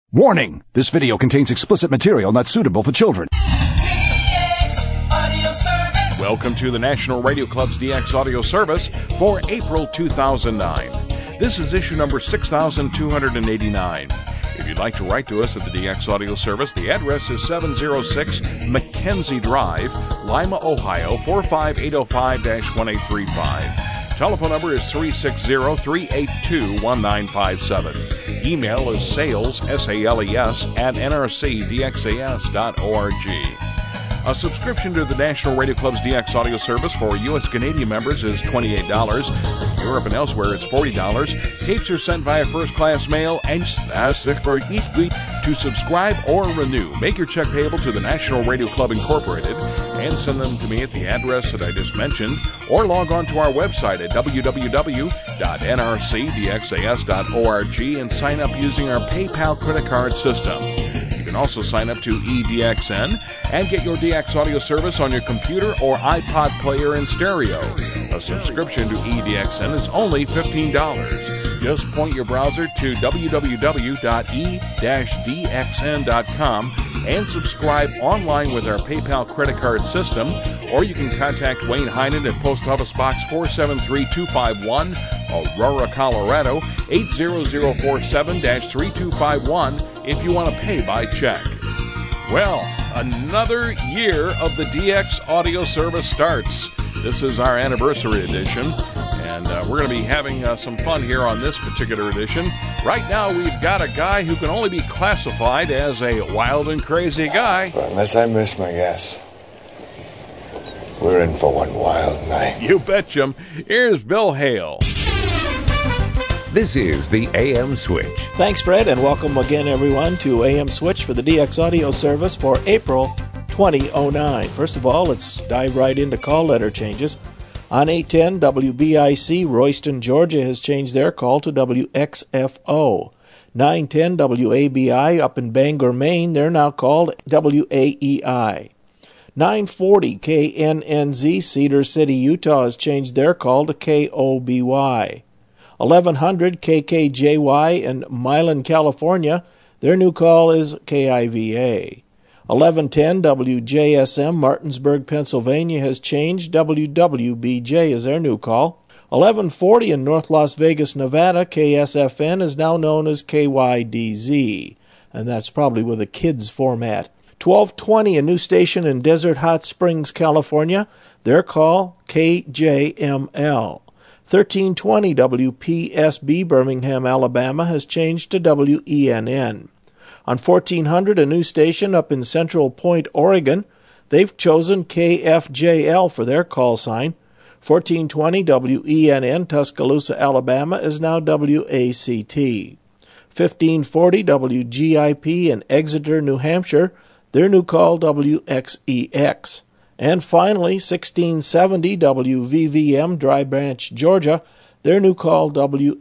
Warning! This video contains explicit material not suitable for children. Welcome to the National Radio Club's DX Audio Service for April 2009. This is issue number 6289. If you'd like to write to us at the DX Audio Service, the address is 706 Mackenzie Drive, Lima, Ohio, 45805-1835. Telephone number is 360-382-1957. Email is sales, S-A-L-E-S, at nrcdxas.org. A subscription to the National Radio Club's DX Audio Service for U.S. Canadian members is $28. In Europe and elsewhere, it's $40. Tapes are sent via first-class mail and to subscribe or renew. Make your check payable to the National Radio Club Incorporated and send them to me at the address that I just mentioned, or log on to our website at www.nrcdxas.org and sign up using our PayPal credit card system. You can also sign up to EDXN and get your DX audio service on your computer or iPod player in stereo. A subscription to EDXN is only $15. Just point your browser to www.e-dxn.com and subscribe online with our PayPal credit card system, or you can contact Wayne Heinen at Post Office Box 473-251, Aurora, Colorado, 80047-3251 if you want to pay by check. Well, another year of the DX Audio Service starts. This is our anniversary edition, and we're going to be having some fun here on this particular edition. Right now, we've got a guy who can only be classified as a wild and crazy guy. But unless I miss my guess, we're in for one wild night. You betcha. Here's Bill Hale. This is the AM Switch. Thanks, Fred, and welcome again, everyone, to AM Switch for the DX Audio Service for April 2009. First of all, let's dive right into call letter changes. On 810, WBIC, Royston, Georgia, has changed their call to WXFO. 910, WABI, up in Bangor, Maine, they're now called WAEI. 940, KNNZ, Cedar City, Utah, has changed their call to KOBY. 1100, KKJY, in Milan, California, their new call is KIVA. 1110 WJSM, Martinsburg, Pennsylvania, has changed. WWBJ is their new call. 1140 in North Las Vegas, Nevada, KSFN is now known as KYDZ, and that's probably with a kids format. 1220, a new station in Desert Hot Springs, California, their call KJML. 1320 WPSB, Birmingham, Alabama, has changed to WENN. On 1400, a new station up in Central Point, Oregon, they've chosen KFJL for their call sign. 1420 WENN, Tuscaloosa, Alabama, is now WACT. 1540 WGIP in Exeter, New Hampshire, their new call WXEX. And finally, 1670 WVVM, Dry Branch, Georgia, their new call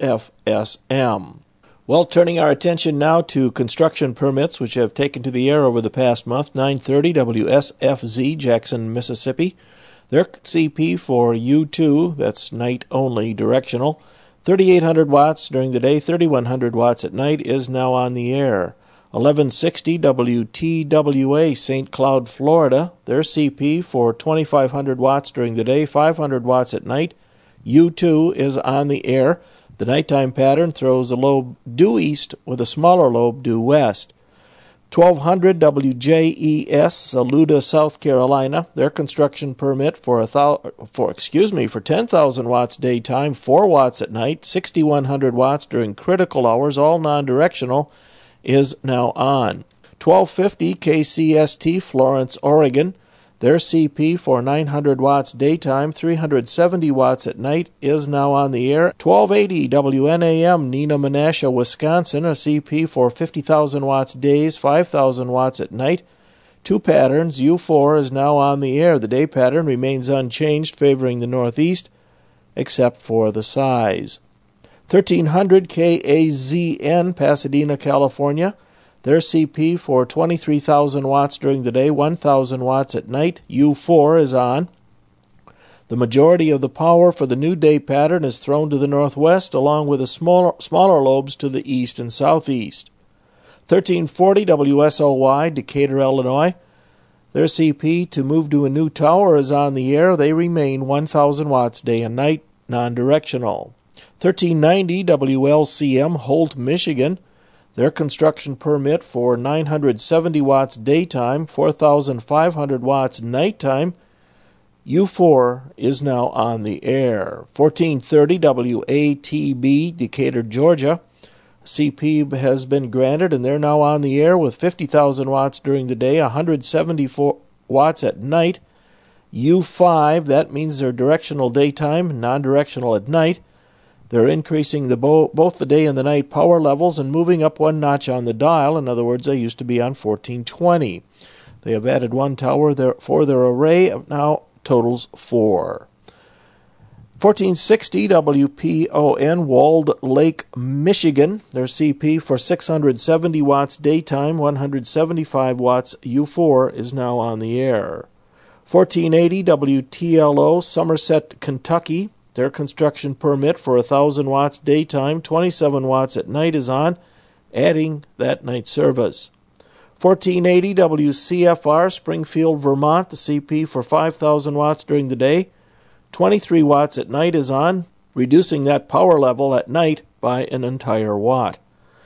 WFSM. Well, turning our attention now to construction permits, which have taken to the air over the past month. 930 WSFZ, Jackson, Mississippi. Their CP for U2, that's night only directional, 3,800 watts during the day, 3,100 watts at night, is now on the air. 1160 WTWA, St. Cloud, Florida. Their CP for 2,500 watts during the day, 500 watts at night. U2 is on the air. The nighttime pattern throws a lobe due east with a smaller lobe due west. 1200 WJES, Saluda, South Carolina. Their construction permit for 10,000 watts daytime, 4 watts at night, 6,100 watts during critical hours, all non-directional, is now on. 1250 KCST, Florence, Oregon. Their CP for 900 watts daytime, 370 watts at night, is now on the air. 1280 WNAM, Neenah, Menasha, Wisconsin, a CP for 50,000 watts days, 5,000 watts at night. 2 patterns, U4 is now on the air. The day pattern remains unchanged, favoring the northeast, except for the size. 1300 KAZN, Pasadena, California. Their CP for 23,000 watts during the day, 1,000 watts at night. U4 is on. The majority of the power for the new day pattern is thrown to the northwest, along with the smaller lobes to the east and southeast. 1340 WSOY, Decatur, Illinois. Their CP to move to a new tower is on the air. They remain 1,000 watts day and night, non-directional. 1390 WLCM, Holt, Michigan. Their construction permit for 970 watts daytime, 4,500 watts nighttime. U4 is now on the air. 1430 WATB, Decatur, Georgia. CP has been granted, and they're now on the air with 50,000 watts during the day, 174 watts at night. U5, that means they're directional daytime, non-directional at night. They're increasing both the day and the night power levels and moving up one notch on the dial. In other words, they used to be on 1420. They have added one tower for their array, now totals 4. 1460 WPON, Walled Lake, Michigan. Their CP for 670 watts daytime, 175 watts U4 is now on the air. 1480 WTLO, Somerset, Kentucky. Their construction permit for 1,000 watts daytime, 27 watts at night is on, adding that night service. 1480 WCFR, Springfield, Vermont. The CP for 5,000 watts during the day, 23 watts at night is on, reducing that power level at night by an entire watt.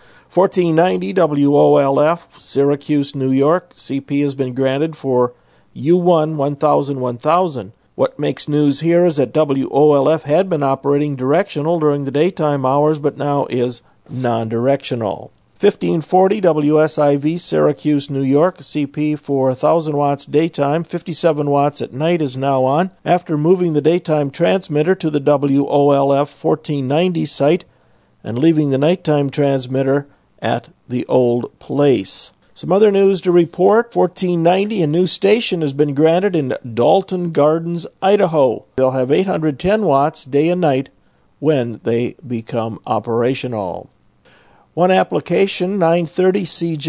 1490 WOLF, Syracuse, New York. CP has been granted for U1 1000. What makes news here is that WOLF had been operating directional during the daytime hours, but now is non-directional. 1540 WSIV, Syracuse, New York. CP for 1,000 watts daytime, 57 watts at night is now on, after moving the daytime transmitter to the WOLF 1490 site and leaving the nighttime transmitter at the old place. Some other news to report. 1490, a new station has been granted in Dalton Gardens, Idaho. They'll have 810 watts day and night when they become operational. One application, 930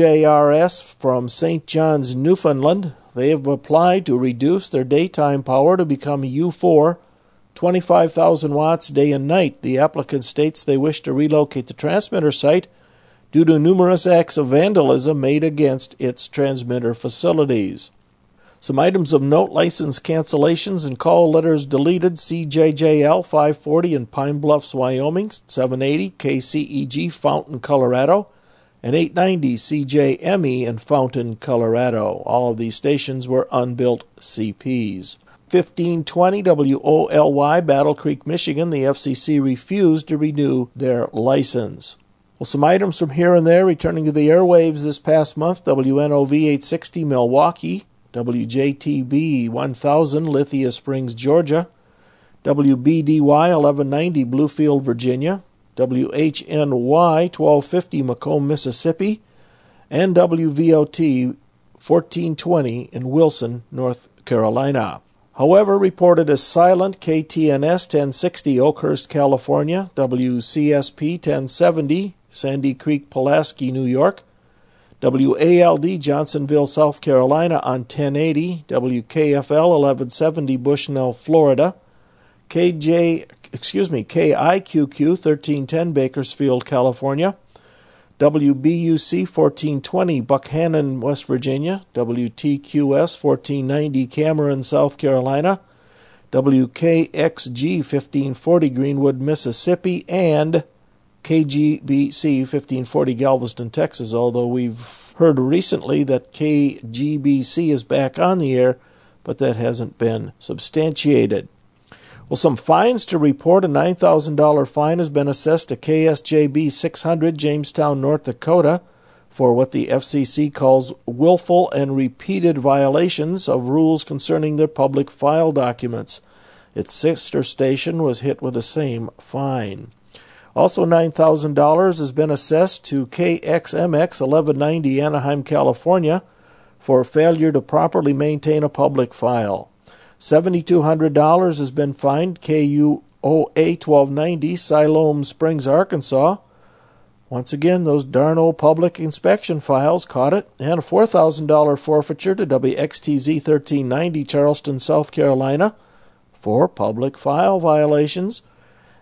CJRS from St. John's, Newfoundland. They have applied to reduce their daytime power to become U4, 25,000 watts day and night. The applicant states they wish to relocate the transmitter site due to numerous acts of vandalism made against its transmitter facilities. Some items of note: license cancellations and call letters deleted. CJJL 540 in Pine Bluffs, Wyoming, 780 KCEG, Fountain, Colorado, and 890 CJME in Fountain, Colorado. All of these stations were unbuilt CPs. 1520 WOLY, Battle Creek, Michigan. The FCC refused to renew their license. Well, some items from here and there returning to the airwaves this past month: WNOV 860 Milwaukee, WJTB 1000 Lithia Springs, Georgia, WBDY 1190 Bluefield, Virginia, WHNY 1250 Macomb, Mississippi, and WVOT 1420 in Wilson, North Carolina. However, reported as silent: KTNS 1060 Oakhurst, California, WCSP 1070 Sandy Creek, Pulaski, New York, WALD Johnsonville, South Carolina on 1080, WKFL 1170 Bushnell, Florida, KIQQ 1310 Bakersfield, California, WBUC 1420 Buckhannon, West Virginia, WTQS 1490 Cameron, South Carolina, WKXG 1540 Greenwood, Mississippi, and KGBC 1540 Galveston, Texas, although we've heard recently that KGBC is back on the air, but that hasn't been substantiated. Well, some fines to report. A $9,000 fine has been assessed to KSJB 600, Jamestown, North Dakota, for what the FCC calls willful and repeated violations of rules concerning their public file documents. Its sister station was hit with the same fine. Also, $9,000 has been assessed to KXMX 1190 Anaheim, California, for failure to properly maintain a public file. $7,200 has been fined KUOA 1290 Siloam Springs, Arkansas. Once again, those darn old public inspection files caught it. And a $4,000 forfeiture to WXTZ 1390 Charleston, South Carolina, for public file violations.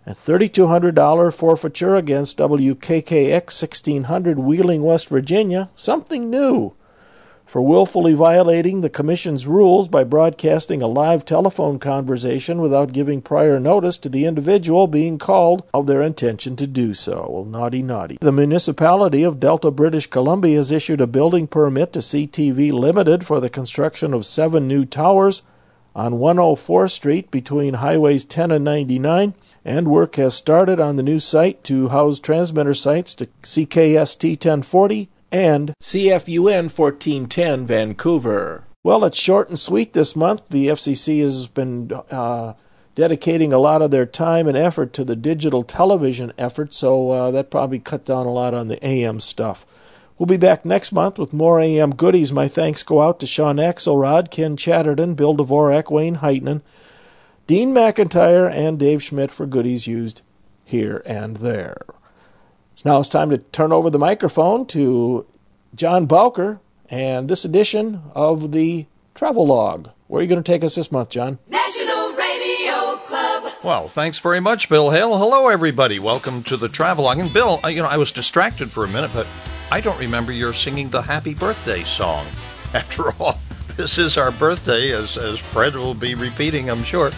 and $3,200 forfeiture against WKKX 1600 Wheeling, West Virginia, something new, for willfully violating the Commission's rules by broadcasting a live telephone conversation without giving prior notice to the individual being called of their intention to do so. Well, naughty, naughty. The municipality of Delta, British Columbia has issued a building permit to CTV Limited for the construction of 7 new towers on 104th Street between Highways 10 and 99, and work has started on the new site to house transmitter sites to CKST 1040 and CFUN 1410 Vancouver. Well, it's short and sweet this month. The FCC has been dedicating a lot of their time and effort to the digital television effort, so that probably cut down a lot on the AM stuff. We'll be back next month with more AM goodies. My thanks go out to Sean Axelrod, Ken Chatterton, Bill Dvorak, Wayne Heitman, Dean McIntyre, and Dave Schmidt for goodies used here and there. Now it's time to turn over the microphone to John Bowker and this edition of the Travel Log. Where are you going to take us this month, John? National Radio Club. Well, thanks very much, Bill Hale. Hello, everybody. Welcome to the Travel Log. And Bill, I was distracted for a minute, but I don't remember your singing the Happy Birthday song. After all, this is our birthday, as Fred will be repeating, I'm sure.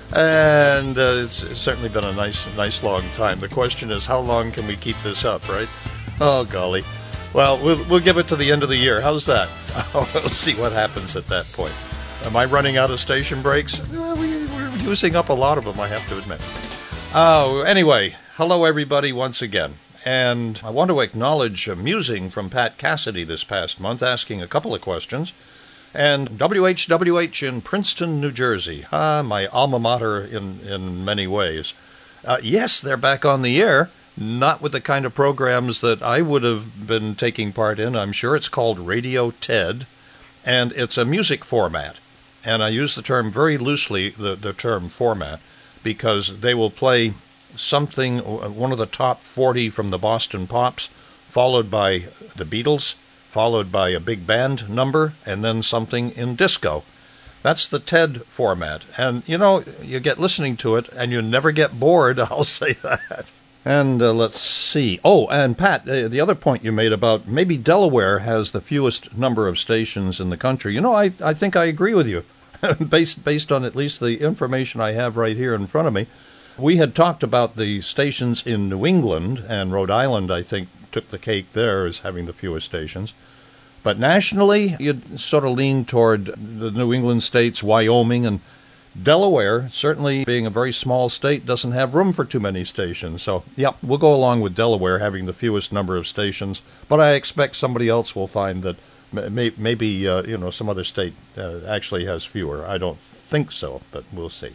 And it's certainly been a nice long time. The question is, how long can we keep this up, right? Oh, golly. Well, we'll give it to the end of the year. How's that? We'll see what happens at that point. Am I running out of station breaks? Well, we're using up a lot of them, I have to admit. Oh, anyway, hello, everybody, once again. And I want to acknowledge a musing from Pat Cassidy this past month, asking a couple of questions. And WHWH in Princeton, New Jersey, my alma mater in many ways. Yes, they're back on the air, not with the kind of programs that I would have been taking part in, I'm sure. It's called Radio TED, and it's a music format. And I use the term very loosely, the term format, because they will play something, one of the top 40 from the Boston Pops, followed by the Beatles, followed by a big band number, and then something in disco. That's the TED format. And, you get listening to it, and you never get bored, I'll say that. And let's see. Oh, and Pat, the other point you made about maybe Delaware has the fewest number of stations in the country. I think I agree with you, based on at least the information I have right here in front of me. We had talked about the stations in New England, and Rhode Island, I think, took the cake there as having the fewest stations. But nationally, you'd sort of lean toward the New England states, Wyoming, and Delaware, certainly being a very small state, doesn't have room for too many stations. So, we'll go along with Delaware having the fewest number of stations, but I expect somebody else will find that maybe some other state actually has fewer. I don't think so, but we'll see.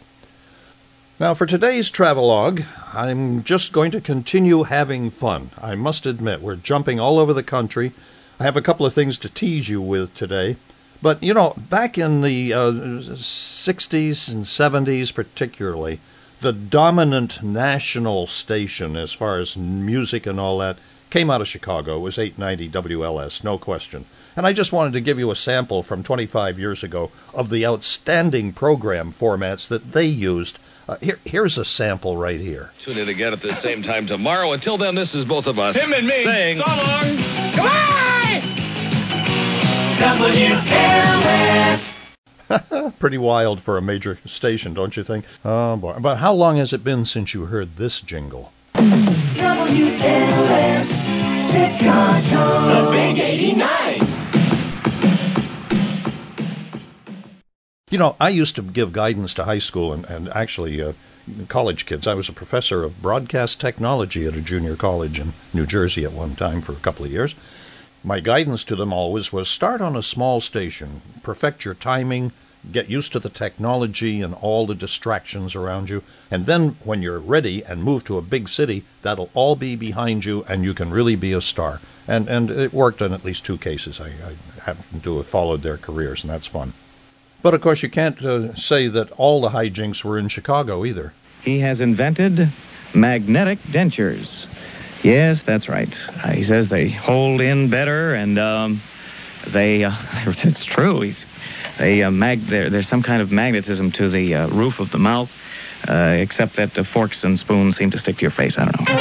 Now, for today's travelogue, I'm just going to continue having fun. I must admit, we're jumping all over the country. I have a couple of things to tease you with today. But, back in the 60s and 70s particularly, the dominant national station as far as music and all that came out of Chicago. It was 890 WLS, no question. And I just wanted to give you a sample from 25 years ago of the outstanding program formats that they used. Here's a sample right here. Tune in again at the same time tomorrow. Until then, this is both of us. Him and me. Saying, so long. Goodbye! WLS. Pretty wild for a major station, don't you think? Oh, boy. But how long has it been since you heard this jingle? WLS, Chicago. The Big 89. I used to give guidance to high school and actually college kids. I was a professor of broadcast technology at a junior college in New Jersey at one time for a couple of years. My guidance to them always was start on a small station, perfect your timing, get used to the technology and all the distractions around you, and then when you're ready and move to a big city, that'll all be behind you and you can really be a star. And it worked in at least 2 cases. I happen to have followed their careers, and that's fun. But, of course, you can't say that all the hijinks were in Chicago either. He has invented magnetic dentures. Yes, that's right. He says they hold in better, and it's true. There's some kind of magnetism to the roof of the mouth except that the forks and spoons seem to stick to your face. I don't know.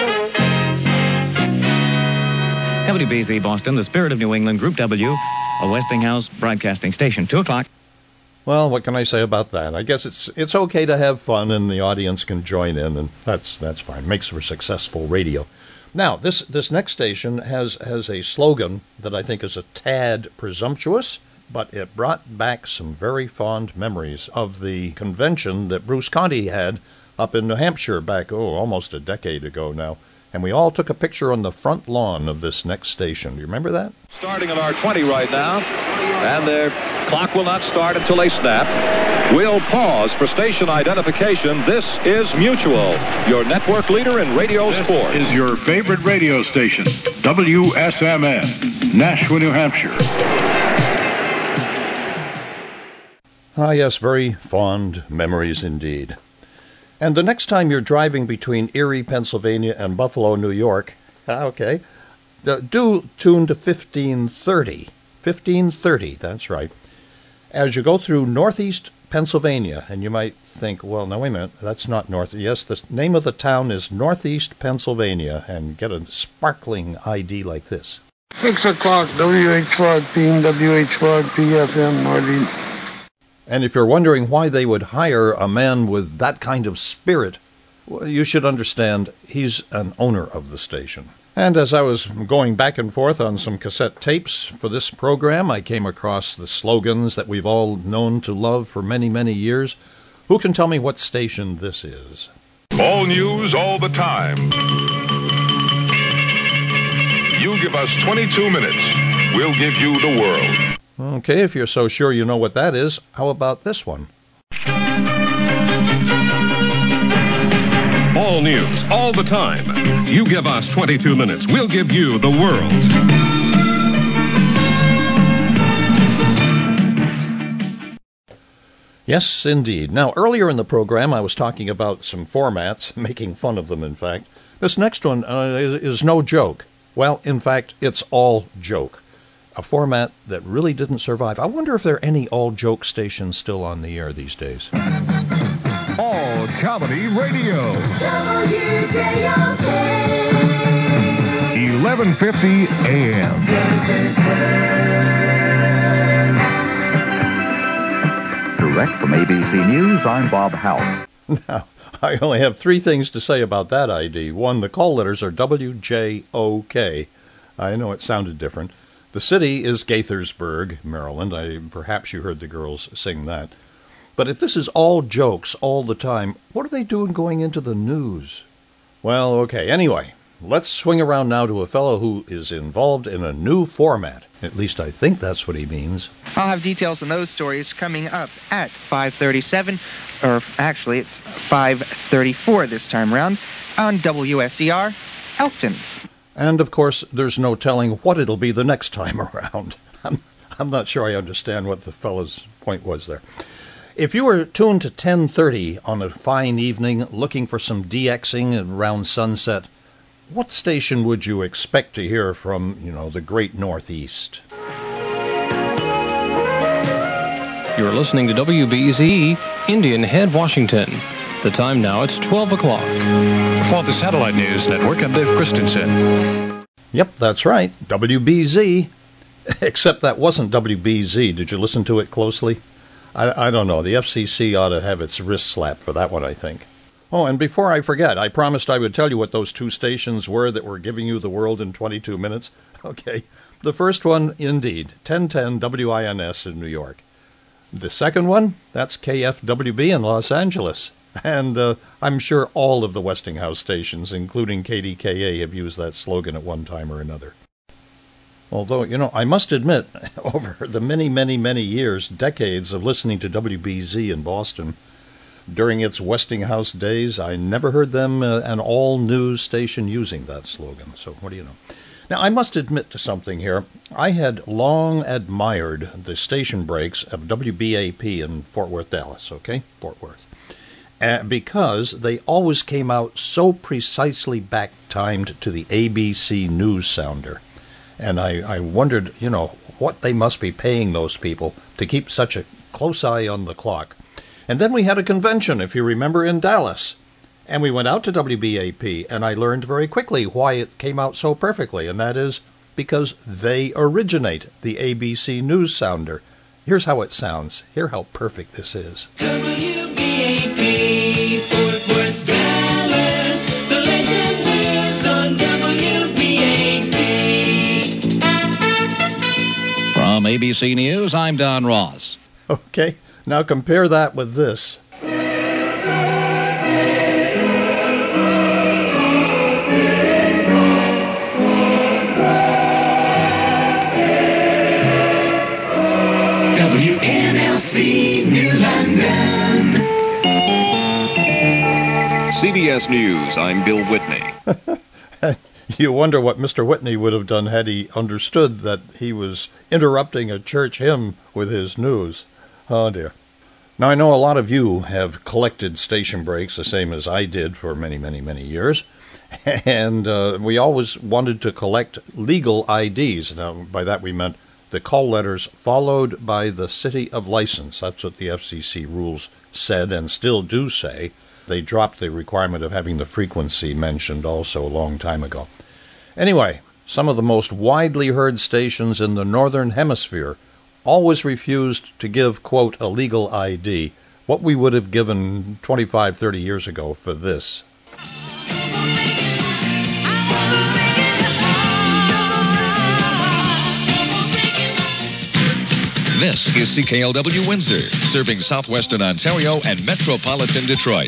WBZ Boston, the spirit of New England, Group W, a Westinghouse broadcasting station. 2 o'clock. Well, what can I say about that? I guess it's okay to have fun, and the audience can join in, and that's fine. Makes for successful radio. Now, this next station has a slogan that I think is a tad presumptuous, but it brought back some very fond memories of the convention that Bruce Conti had up in New Hampshire back, almost a decade ago now. And we all took a picture on the front lawn of this next station. Do you remember that? Starting at our 20 right now, and their clock will not start until they snap. We'll pause for station identification. This is Mutual, your network leader in radio sports. This is your favorite radio station, WSMN, Nashua, New Hampshire. Ah, yes, very fond memories indeed. And the next time you're driving between Erie, Pennsylvania, and Buffalo, New York, do tune to 1530. 1530, that's right. As you go through northeast Pennsylvania, and you might think, well, no, wait a minute, that's not north. Yes, the name of the town is Northeast Pennsylvania, and get a sparkling ID like this. 6 o'clock, WH5 PM, WH5 PFM, Marlene. And if you're wondering why they would hire a man with that kind of spirit, well, you should understand he's an owner of the station. And as I was going back and forth on some cassette tapes for this program, I came across the slogans that we've all known to love for many, many years. Who can tell me what station this is? All news all the time. You give us 22 minutes. We'll give you the world. Okay, if you're so sure you know what that is, how about this one? All news, all the time. You give us 22 minutes. We'll give you the world. Yes, indeed. Now, earlier in the program, I was talking about some formats, making fun of them, in fact. This next one is no joke. Well, in fact, it's all joke. A format that really didn't survive. I wonder if there are any all-joke stations still on the air these days. All Comedy Radio. WJOK. 1150 AM. Direct from ABC News, I'm Bob Howell. Now, I only have 3 things to say about that ID. 1, the call letters are WJOK. I know it sounded different. The city is Gaithersburg, Maryland. Perhaps you heard the girls sing that. But if this is all jokes all the time, what are they doing going into the news? Well, okay, anyway, let's swing around now to a fellow who is involved in a new format. At least I think that's what he means. I'll have details on those stories coming up at 5:37, or actually it's 5:34 this time around, on WSER, Elkton. And, of course, there's no telling what it'll be the next time around. I'm not sure I understand what the fellow's point was there. If you were tuned to 10:30 on a fine evening looking for some DXing around sunset, what station would you expect to hear from, the great Northeast? You're listening to WBZ, Indian Head, Washington. The time now, it's 12 o'clock. For the Satellite News Network, I'm Dave Christensen. Yep, that's right, WBZ. Except that wasn't WBZ. Did you listen to it closely? I don't know. The FCC ought to have its wrist slapped for that one, I think. Oh, and before I forget, I promised I would tell you what those 2 stations were that were giving you the world in 22 minutes. Okay. The first one, indeed, 1010 WINS in New York. The second one, that's KFWB in Los Angeles. And I'm sure all of the Westinghouse stations, including KDKA, have used that slogan at one time or another. Although, I must admit, over the many, many, many years, decades of listening to WBZ in Boston, during its Westinghouse days, I never heard them, an all-news station, using that slogan. So what do you know? Now, I must admit to something here. I had long admired the station breaks of WBAP in Fort Worth, Dallas, okay? Fort Worth. Because they always came out so precisely back-timed to the ABC News sounder. And I wondered, what they must be paying those people to keep such a close eye on the clock. And then we had a convention, if you remember, in Dallas. And we went out to WBAP, and I learned very quickly why it came out so perfectly, and that is because they originate the ABC News Sounder. Here's how it sounds. Hear how perfect this is. WBAP, Fort Worth, Dallas. The legend lives on WBAP. From ABC News, I'm Don Ross. Okay, now compare that with this. WNLC New London. CBS News, I'm Bill Whitney. You wonder what Mr. Whitney would have done had he understood that he was interrupting a church hymn with his news. Oh, dear. Now, I know a lot of you have collected station breaks, the same as I did for many, many, many years. And we always wanted to collect legal IDs. Now, by that we meant the call letters followed by the city of license. That's what the FCC rules said and still do say. They dropped the requirement of having the frequency mentioned also a long time ago. Anyway, some of the most widely heard stations in the Northern Hemisphere always refused to give, quote, a legal ID, what we would have given 25, 30 years ago for this. This is CKLW Windsor, serving southwestern Ontario and metropolitan Detroit.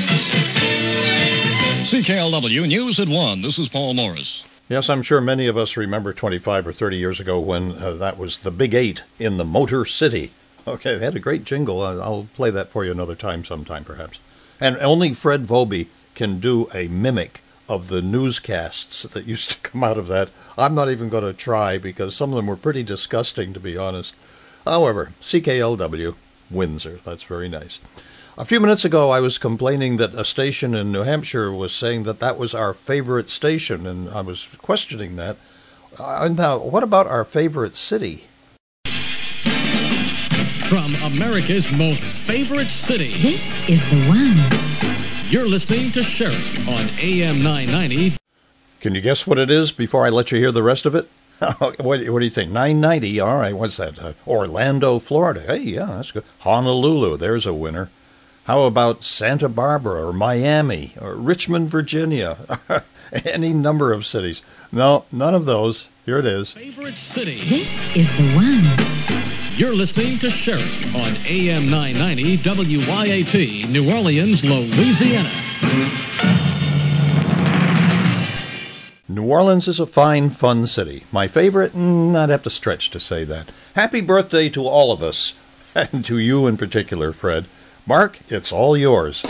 CKLW News at 1. This is Paul Morris. Yes, I'm sure many of us remember 25 or 30 years ago when that was the Big 8 in the Motor City. Okay, they had a great jingle. I'll play that for you another time sometime, perhaps. And only Fred Vobie can do a mimic of the newscasts that used to come out of that. I'm not even going to try because some of them were pretty disgusting, to be honest. However, CKLW, Windsor, that's very nice. A few minutes ago, I was complaining that a station in New Hampshire was saying that that was our favorite station, and I was questioning that. Now, what about our favorite city? From America's most favorite city. This is the one. You're listening to Sheriff on AM 990. Can you guess what it is before I let you hear the rest of it? What do you think? 990, all right, what's that? Orlando, Florida. Hey, yeah, that's good. Honolulu, there's a winner. How about Santa Barbara or Miami or Richmond, Virginia? Any number of cities. No, none of those. Here it is. Favorite city. This is the one. You're listening to Sheriff on AM 990 WYAP, New Orleans, Louisiana. New Orleans is a fine, fun city. My favorite? I'd have to stretch to say that. Happy birthday to all of us, and to you in particular, Fred. Mark, it's all yours.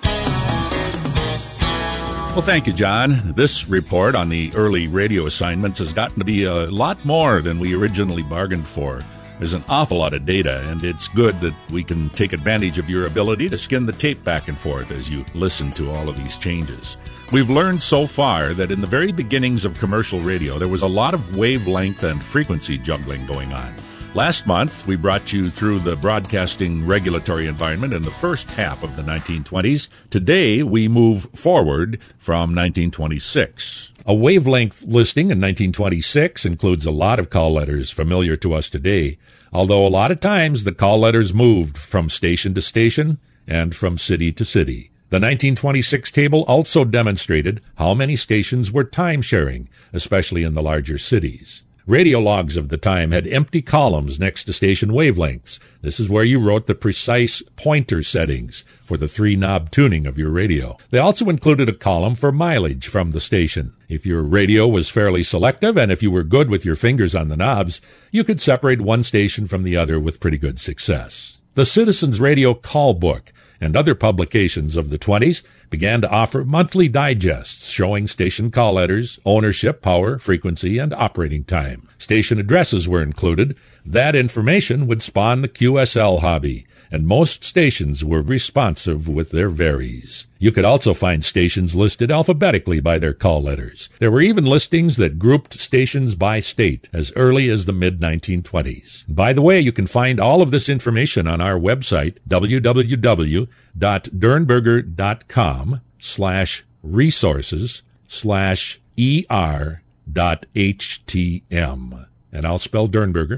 Well, thank you, John. This report on the early radio assignments has gotten to be a lot more than we originally bargained for. There's an awful lot of data, and it's good that we can take advantage of your ability to skin the tape back and forth as you listen to all of these changes. We've learned so far that in the very beginnings of commercial radio, there was a lot of wavelength and frequency juggling going on. Last month, we brought you through the broadcasting regulatory environment in the first half of the 1920s. Today, we move forward from 1926. A wavelength listing in 1926 includes a lot of call letters familiar to us today, although a lot of times the call letters moved from station to station and from city to city. The 1926 table also demonstrated how many stations were time-sharing, especially in the larger cities. Radio logs of the time had empty columns next to station wavelengths. This is where you wrote the precise pointer settings for the 3-knob tuning of your radio. They also included a column for mileage from the station. If your radio was fairly selective and if you were good with your fingers on the knobs, you could separate one station from the other with pretty good success. The Citizens Radio Call Book and other publications of the 20s began to offer monthly digests showing station call letters, ownership, power, frequency, and operating time. Station addresses were included. That information would spawn the QSL hobby, and most stations were responsive with their varies. You could also find stations listed alphabetically by their call letters. There were even listings that grouped stations by state as early as the mid-1920s. By the way, you can find all of this information on our website, www.dernberger.com/resources/er.htm. And I'll spell Dernberger,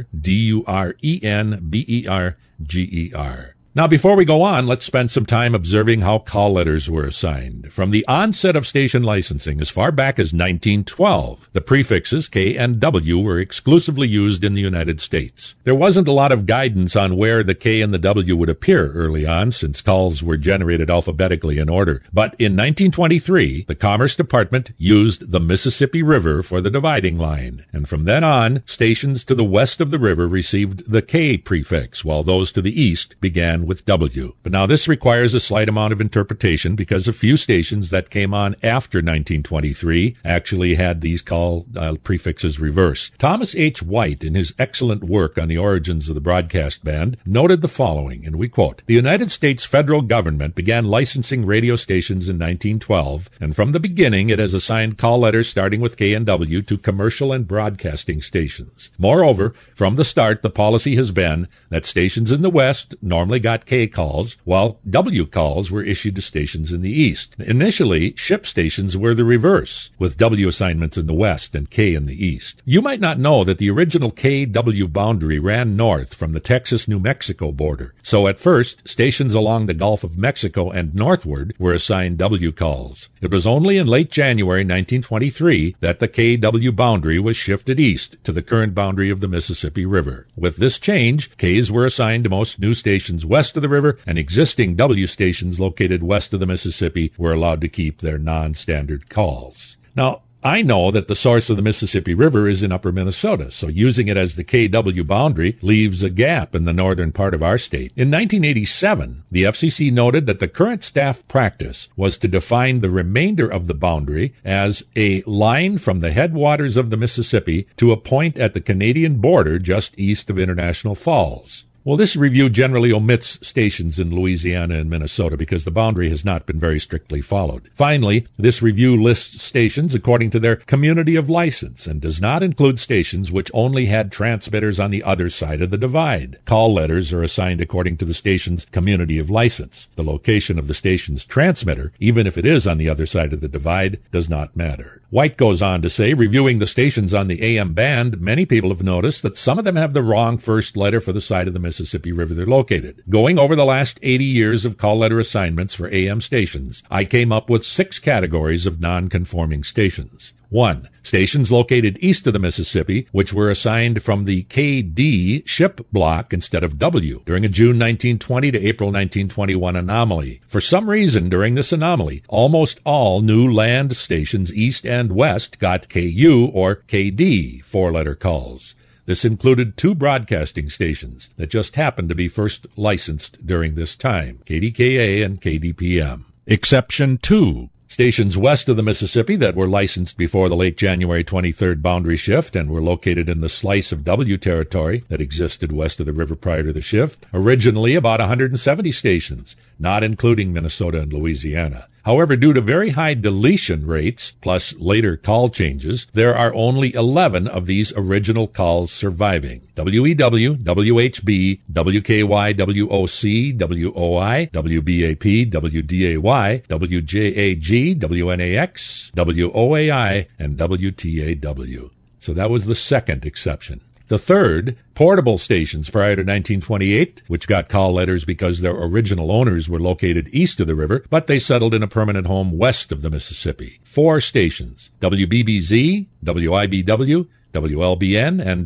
Durenberger. Now, before we go on, let's spend some time observing how call letters were assigned. From the onset of station licensing, as far back as 1912, the prefixes K and W were exclusively used in the United States. There wasn't a lot of guidance on where the K and the W would appear early on, since calls were generated alphabetically in order. But in 1923, the Commerce Department used the Mississippi River for the dividing line, and from then on, stations to the west of the river received the K prefix, while those to the east began with W. But now this requires a slight amount of interpretation because a few stations that came on after 1923 actually had these call prefixes reversed. Thomas H. White, in his excellent work on the origins of the broadcast band, noted the following, and we quote, "The United States federal government began licensing radio stations in 1912, and from the beginning it has assigned call letters starting with K and W to commercial and broadcasting stations. Moreover, from the start, the policy has been that stations in the West normally got K calls, while W calls were issued to stations in the East. Initially, ship stations were the reverse, with W assignments in the West and K in the East. You might not know that the original K-W boundary ran north from the Texas-New Mexico border. So at first, stations along the Gulf of Mexico and northward were assigned W calls. It was only in late January 1923 that the K-W boundary was shifted east to the current boundary of the Mississippi River. With this change, Ks were assigned to most new stations west of the river, and existing W stations located west of the Mississippi were allowed to keep their non-standard calls. Now, I know that the source of the Mississippi River is in upper Minnesota, so using it as the KW boundary leaves a gap in the northern part of our state. In 1987, the FCC noted that the current staff practice was to define the remainder of the boundary as a line from the headwaters of the Mississippi to a point at the Canadian border just east of International Falls. Well, this review generally omits stations in Louisiana and Minnesota because the boundary has not been very strictly followed. Finally, this review lists stations according to their community of license and does not include stations which only had transmitters on the other side of the divide. Call letters are assigned according to the station's community of license. The location of the station's transmitter, even if it is on the other side of the divide, does not matter. White goes on to say, reviewing the stations on the AM band, many people have noticed that some of them have the wrong first letter for the side of the Mississippi River they're located. Going over the last 80 years of call letter assignments for AM stations, I came up with 6 categories of non-conforming stations. 1. Stations located east of the Mississippi, which were assigned from the KD ship block instead of W during a June 1920 to April 1921 anomaly. For some reason during this anomaly, almost all new land stations east and west got KU or KD 4-letter calls. This included 2 broadcasting stations that just happened to be first licensed during this time, KDKA and KDPM. Exception 2. Stations west of the Mississippi that were licensed before the late January 23rd boundary shift and were located in the slice of W territory that existed west of the river prior to the shift. Originally about 170 stations, not including Minnesota and Louisiana. However, due to very high deletion rates, plus later call changes, there are only 11 of these original calls surviving. WEW, WHB, WKY, WOC, WOI, WBAP, WDAY, WJAG, WNAX, WOAI, and WTAW. So that was the second exception. The third, portable stations prior to 1928, which got call letters because their original owners were located east of the river, but they settled in a permanent home west of the Mississippi. 4 stations, WBBZ, WIBW, WLBN, and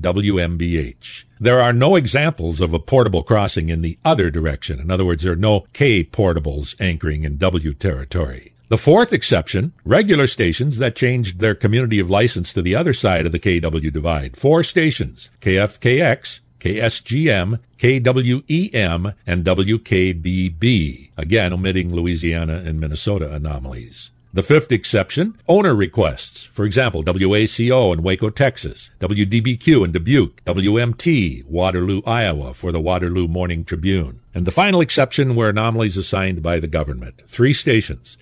WMBH. There are no examples of a portable crossing in the other direction. In other words, there are no K portables anchoring in W territory. The fourth exception, regular stations that changed their community of license to the other side of the KW divide. 4 stations, KFKX, KSGM, KWEM, and WKBB, again omitting Louisiana and Minnesota anomalies. The fifth exception, owner requests. For example, WACO in Waco, Texas, WDBQ in Dubuque, WMT, Waterloo, Iowa, for the Waterloo Morning Tribune. And the final exception were anomalies assigned by the government. 3 stations.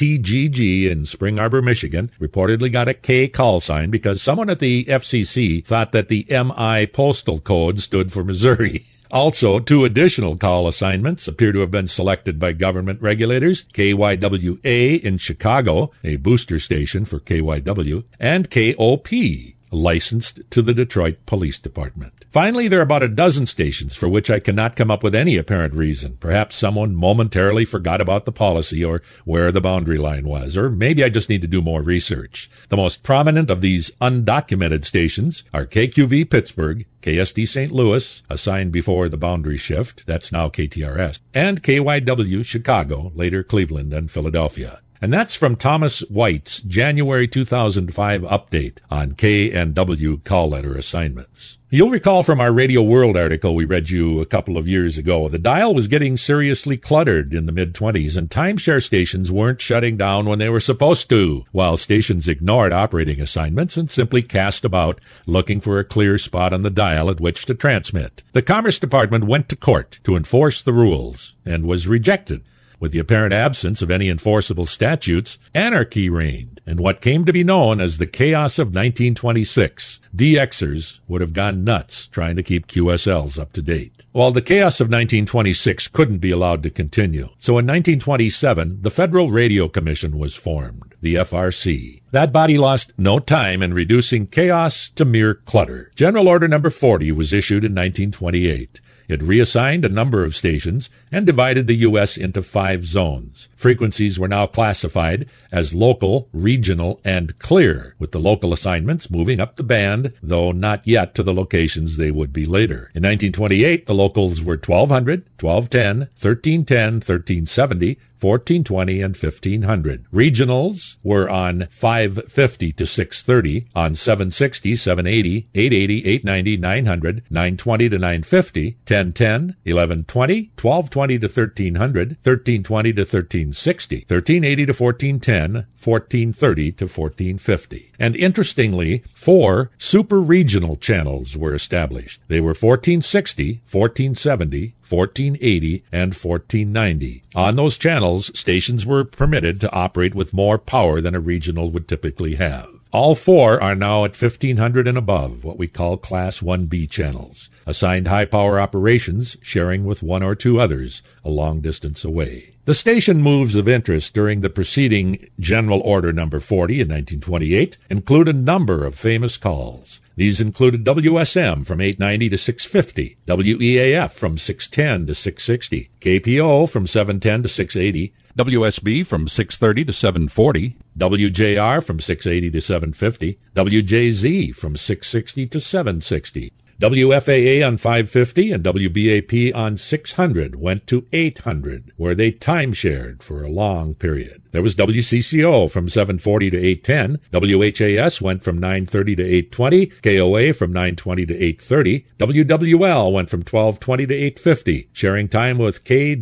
KTGG in Spring Arbor, Michigan, reportedly got a K call sign because someone at the FCC thought that the MI postal code stood for Missouri. Also, 2 additional call assignments appear to have been selected by government regulators, KYWA in Chicago, a booster station for KYW, and KOP, licensed to the Detroit Police Department. Finally, there are about a dozen stations for which I cannot come up with any apparent reason. Perhaps someone momentarily forgot about the policy or where the boundary line was, or maybe I just need to do more research. The most prominent of these undocumented stations are KQV Pittsburgh, KSD St. Louis, assigned before the boundary shift, that's now KTRS, and KYW Chicago, later Cleveland and Philadelphia. And that's from Thomas White's January 2005 update on K and W call letter assignments. You'll recall from our Radio World article we read you a couple of years ago, the dial was getting seriously cluttered in the mid-20s, and timeshare stations weren't shutting down when they were supposed to, while stations ignored operating assignments and simply cast about looking for a clear spot on the dial at which to transmit. The Commerce Department went to court to enforce the rules and was rejected. With the apparent absence of any enforceable statutes, anarchy reigned, and what came to be known as the chaos of 1926. DXers would have gone nuts trying to keep QSLs up to date. Well, the chaos of 1926 couldn't be allowed to continue, so in 1927, the Federal Radio Commission was formed, the FRC. That body lost no time in reducing chaos to mere clutter. General Order Number 40 was issued in 1928. It reassigned a number of stations and divided the U.S. into 5 zones. Frequencies were now classified as local, regional, and clear, with the local assignments moving up the band, though not yet to the locations they would be later. In 1928, the locals were 1200, 1210, 1310, 1370, 1420, and 1500. Regionals were on 550 to 630, on 760, 780, 880, 890, 900, 920 to 950, 1010, 1120, 1220 to 1300, 1320 to 1360, 1380 to 1410, 1430 to 1450. And interestingly, 4 super-regional channels were established. They were 1460, 1470, 1480, and 1490. On those channels, stations were permitted to operate with more power than a regional would typically have. All 4 are now at 1500 and above, what we call Class 1B channels, assigned high-power operations, sharing with 1 or 2 others a long distance away. The station moves of interest during the preceding General Order Number 40 in 1928 include a number of famous calls. These included WSM from 890 to 650, WEAF from 610 to 660, KPO from 710 to 680, WSB from 630 to 740, WJR from 680 to 750, WJZ from 660 to 760. WFAA on 550 and WBAP on 600 went to 800, where they time-shared for a long period. There was WCCO from 740 to 810, WHAS went from 930 to 820, KOA from 920 to 830, WWL went from 1220 to 850, sharing time with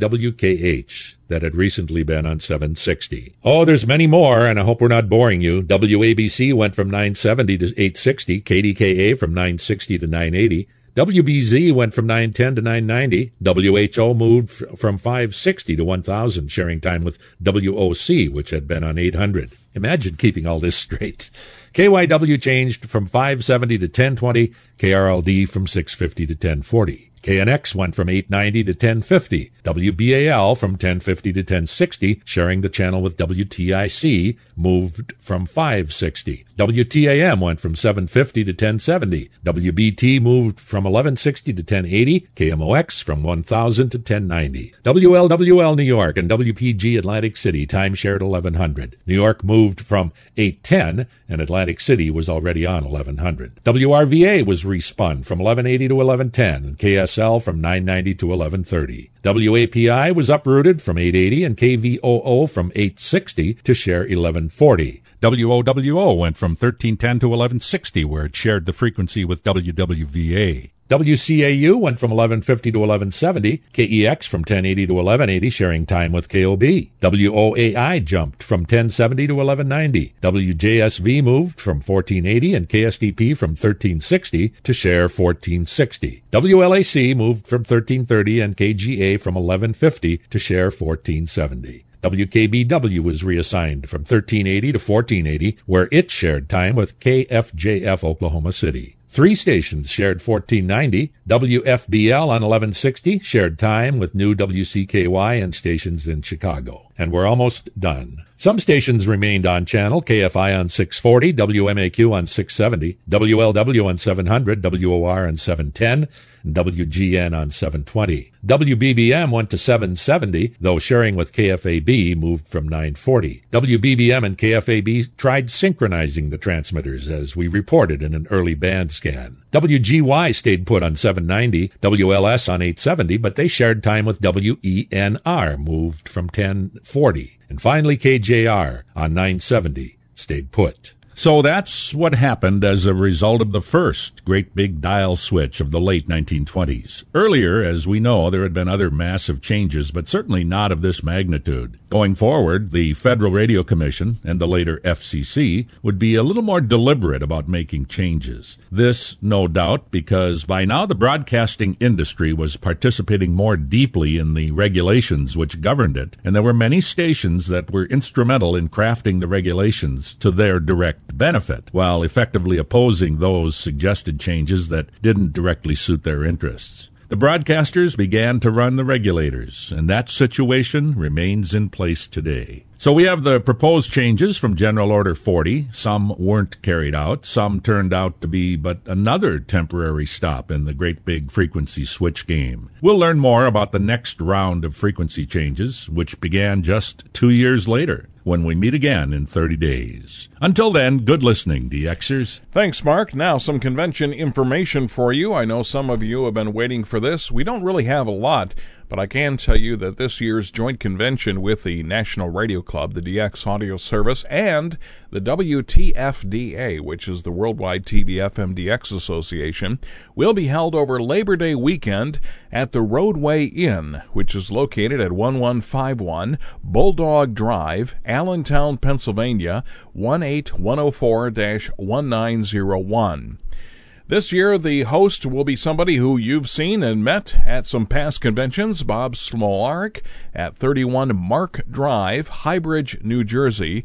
KWKH. That had recently been on 760. Oh, there's many more, and I hope we're not boring you. WABC went from 970 to 860, KDKA from 960 to 980, WBZ went from 910 to 990, WHO moved from 560 to 1000, sharing time with WOC, which had been on 800. Imagine keeping all this straight. KYW changed from 570 to 1020, KRLD from 650 to 1040. KNX went from 890 to 1050, WBAL from 1050 to 1060, sharing the channel with WTIC, moved from 560. WTAM went from 750 to 1070, WBT moved from 1160 to 1080, KMOX from 1000 to 1090. WLWL New York and WPG Atlantic City time-shared 1100. New York moved from 810, and Atlantic City was already on 1100. WRVA was respun from 1180 to 1110, and KSL from 990 to 1130. WAPI was uprooted from 880 and KVOO from 860 to share 1140. WOWO went from 1310 to 1160, where it shared the frequency with WWVA. WCAU went from 1150 to 1170, KEX from 1080 to 1180, sharing time with KOB. WOAI jumped from 1070 to 1190. WJSV moved from 1480 and KSDP from 1360 to share 1460. WLAC moved from 1330 and KGA from 1150 to share 1470. WKBW was reassigned from 1380 to 1480, where it shared time with KFJF Oklahoma City. 3 stations shared 1490. WFBL on 1160 shared time with new WCKY and stations in Chicago. And we're almost done. Some stations remained on channel, KFI on 640, WMAQ on 670, WLW on 700, WOR on 710, and WGN on 720. WBBM went to 770, though sharing with KFAB moved from 940. WBBM and KFAB tried synchronizing the transmitters, as we reported in an early band scan. WGY stayed put on 790, WLS on 870, but they shared time with WENR, moved from 1040. And finally, KJR on 970 stayed put. So that's what happened as a result of the first great big dial switch of the late 1920s. Earlier, as we know, there had been other massive changes, but certainly not of this magnitude. Going forward, the Federal Radio Commission and the later FCC would be a little more deliberate about making changes. This, no doubt, because by now the broadcasting industry was participating more deeply in the regulations which governed it, and there were many stations that were instrumental in crafting the regulations to their direct benefit, while effectively opposing those suggested changes that didn't directly suit their interests. The broadcasters began to run the regulators, and that situation remains in place today. So we have the proposed changes from General Order 40. Some weren't carried out. Some turned out to be but another temporary stop in the great big frequency switch game. We'll learn more about the next round of frequency changes, which began just 2 years later, when we meet again in 30 days. Until then, good listening, DXers. Thanks, Mark. Now, some convention information for you. I know some of you have been waiting for this. We don't really have a lot, but I can tell you that this year's joint convention with the National Radio Club, the DX Audio Service, and the WTFDA, which is the Worldwide TV/FM DX Association, will be held over Labor Day weekend at the Roadway Inn, which is located at 1151 Bulldog Drive, Allentown, Pennsylvania, 18104-1901. This year, the host will be somebody who you've seen and met at some past conventions, Bob Smolarek, at 31 Mark Drive, Highbridge, New Jersey,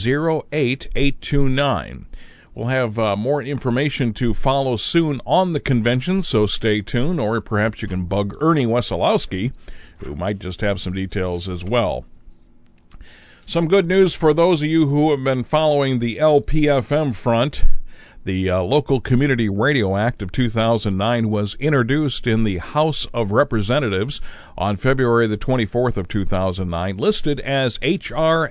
08829. We'll have more information to follow soon on the convention, so stay tuned, or perhaps you can bug Ernie Wesolowski, who might just have some details as well. Some good news for those of you who have been following the LPFM front. The Local Community Radio Act of 2009 was introduced in the House of Representatives on February the 24th of 2009, listed as H.R.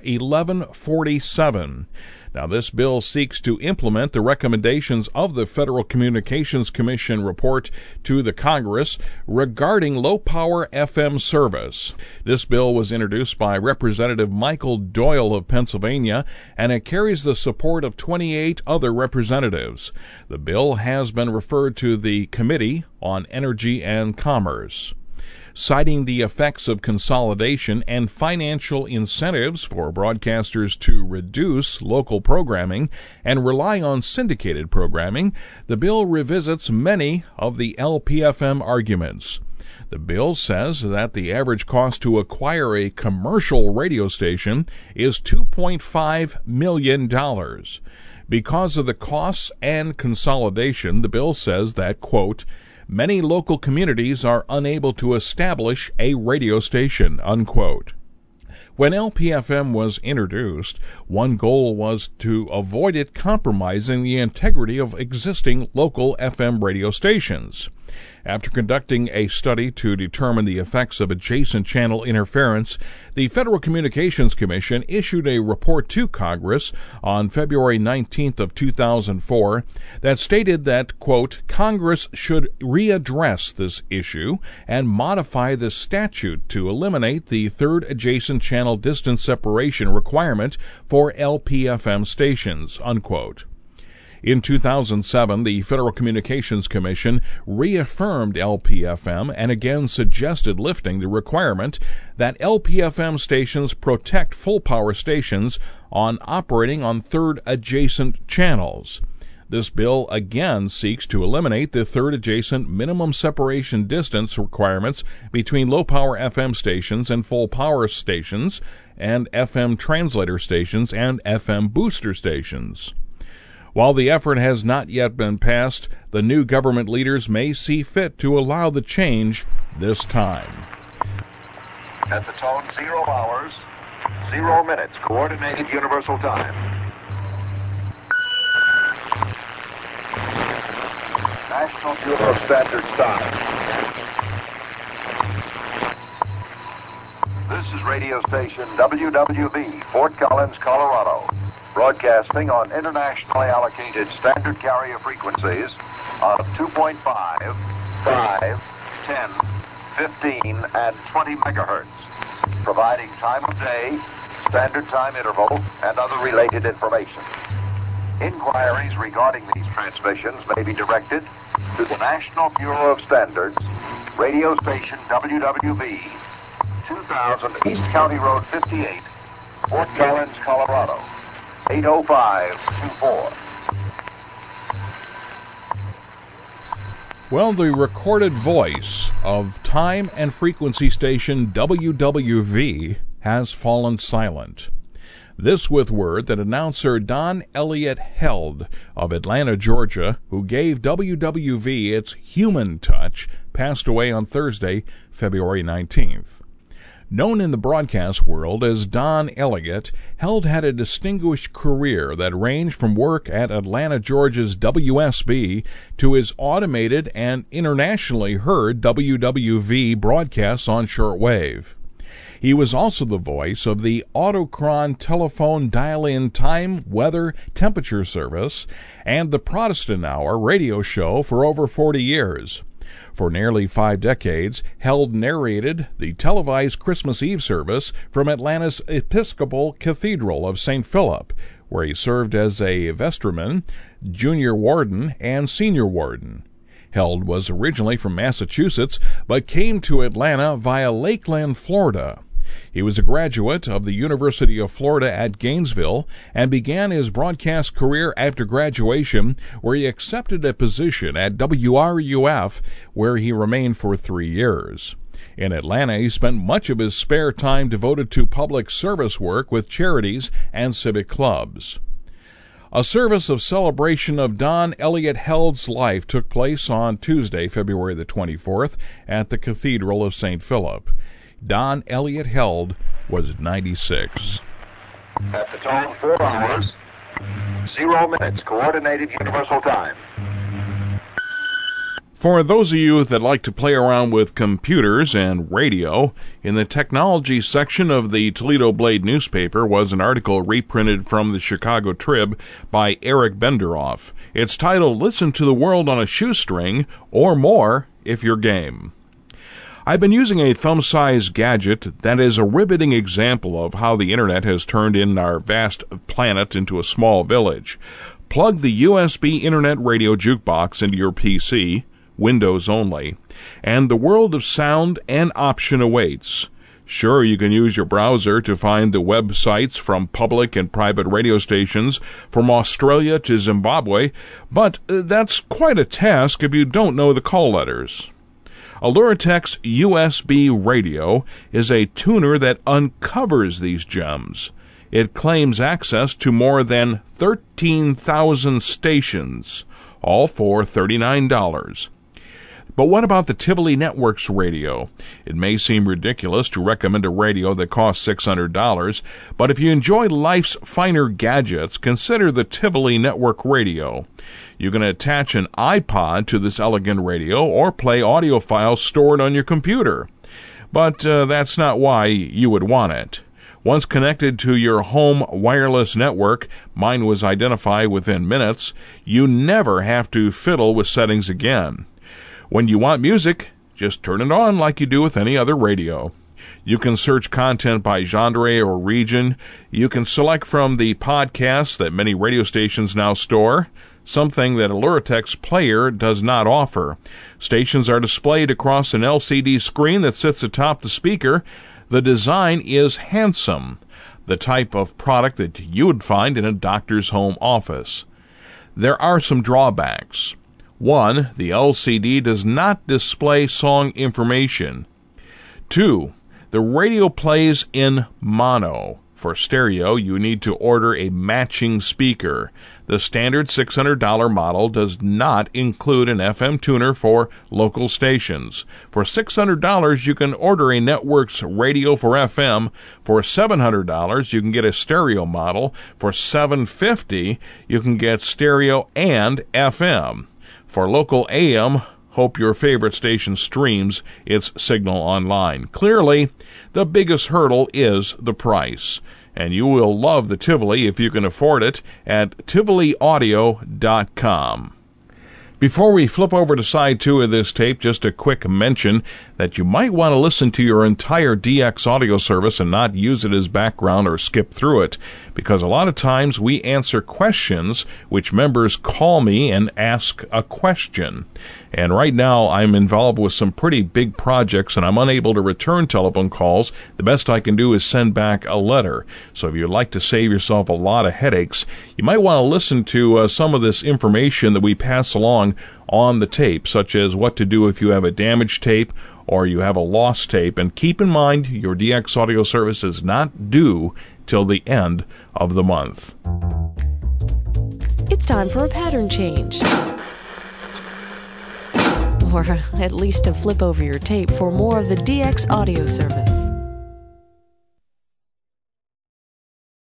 1147. Now, this bill seeks to implement the recommendations of the Federal Communications Commission report to the Congress regarding low-power FM service. This bill was introduced by Representative Michael Doyle of Pennsylvania, and it carries the support of 28 other representatives. The bill has been referred to the Committee on Energy and Commerce. Citing the effects of consolidation and financial incentives for broadcasters to reduce local programming and rely on syndicated programming, the bill revisits many of the LPFM arguments. The bill says that the average cost to acquire a commercial radio station is $2.5 million. Because of the costs and consolidation, the bill says that, quote, many local communities are unable to establish a radio station, unquote. When LPFM was introduced, one goal was to avoid it compromising the integrity of existing local FM radio stations. After conducting a study to determine the effects of adjacent channel interference, the Federal Communications Commission issued a report to Congress on February 19th of 2004 that stated that, quote, Congress should readdress this issue and modify the statute to eliminate the third adjacent channel distance separation requirement for LPFM stations, unquote. In 2007, the Federal Communications Commission reaffirmed LPFM and again suggested lifting the requirement that LPFM stations protect full-power stations on operating on third adjacent channels. This bill again seeks to eliminate the third adjacent minimum separation distance requirements between low-power FM stations and full-power stations, and FM translator stations and FM booster stations. While the effort has not yet been passed, the new government leaders may see fit to allow the change this time. At the tone, 0 hours, 0 minutes, coordinated universal time. National Bureau of Standards time. This is radio station WWV, Fort Collins, Colorado, broadcasting on internationally allocated standard carrier frequencies of 2.5, 5, 10, 15, and 20 megahertz, providing time of day, standard time interval, and other related information. Inquiries regarding these transmissions may be directed to the National Bureau of Standards, radio station WWV, 2000 East County Road 58, Fort Collins, Colorado, 80524. Well, the recorded voice of time and frequency station WWV has fallen silent. This with word that announcer Don Elliott Held of Atlanta, Georgia, who gave WWV its human touch, passed away on Thursday, February 19th. Known in the broadcast world as Don Elliott, Held had a distinguished career that ranged from work at Atlanta, Georgia's WSB to his automated and internationally heard WWV broadcasts on shortwave. He was also the voice of the Autochron telephone dial-in time, weather, temperature service, and the Protestant Hour radio show for over 40 years. For nearly 5 decades, Held narrated the televised Christmas Eve service from Atlanta's Episcopal Cathedral of St. Philip, where he served as a vestryman, junior warden, and senior warden. Held was originally from Massachusetts, but came to Atlanta via Lakeland, Florida. He was a graduate of the University of Florida at Gainesville and began his broadcast career after graduation, where he accepted a position at WRUF, where he remained for 3 years. In Atlanta, he spent much of his spare time devoted to public service work with charities and civic clubs. A service of celebration of Don Elliott Held's life took place on Tuesday, February the 24th, at the Cathedral of St. Philip. Don Elliott Held was 96. At the tone, 4 hours, 0 minutes, coordinated universal time. For those of you that like to play around with computers and radio, in the technology section of the Toledo Blade newspaper was an article reprinted from the Chicago Trib by Eric Benderoff. It's titled, "Listen to the World on a Shoestring, or More, if you're game." I've been using a thumb-sized gadget that is a riveting example of how the Internet has turned in our vast planet into a small village. Plug the USB Internet radio jukebox into your PC, Windows only, and the world of sound and option awaits. Sure, you can use your browser to find the websites from public and private radio stations from Australia to Zimbabwe, but that's quite a task if you don't know the call letters. Alluratex USB Radio is a tuner that uncovers these gems. It claims access to more than 13,000 stations, all for $39. But what about the Tivoli Networks radio? It may seem ridiculous to recommend a radio that costs $600, but if you enjoy life's finer gadgets, consider the Tivoli Network radio. You can attach an iPod to this elegant radio or play audio files stored on your computer. But that's not why you would want it. Once connected to your home wireless network, mine was identified within minutes, you never have to fiddle with settings again. When you want music, just turn it on like you do with any other radio. You can search content by genre or region. You can select from the podcasts that many radio stations now store. something that a Luratex player does not offer. Stations are displayed across an LCD screen that sits atop the speaker. The design is handsome, the type of product that you would find in a doctor's home office. There are some drawbacks. 1, the LCD does not display song information. 2, the radio plays in mono. For stereo, you need to order a matching speaker. The standard $600 model does not include an FM tuner for local stations. For $600, you can order a network's radio for FM. For $700, you can get a stereo model. For $750, you can get stereo and FM. For local AM, hope your favorite station streams its signal online. Clearly, the biggest hurdle is the price. And you will love the Tivoli if you can afford it at TivoliAudio.com. Before we flip over to side 2 of this tape, just a quick mention that you might want to listen to your entire DX audio service and not use it as background or skip through it, because a lot of times we answer questions which members call me and ask a question. And right now I'm involved with some pretty big projects and I'm unable to return telephone calls. The best I can do is send back a letter. So if you'd like to save yourself a lot of headaches, you might want to listen to some of this information that we pass along on the tape, such as what to do if you have a damaged tape or you have a lost tape. And keep in mind, your DX audio service is not due till the end of the month. It's time for a pattern change. Or at least to flip over your tape for more of the DX audio service.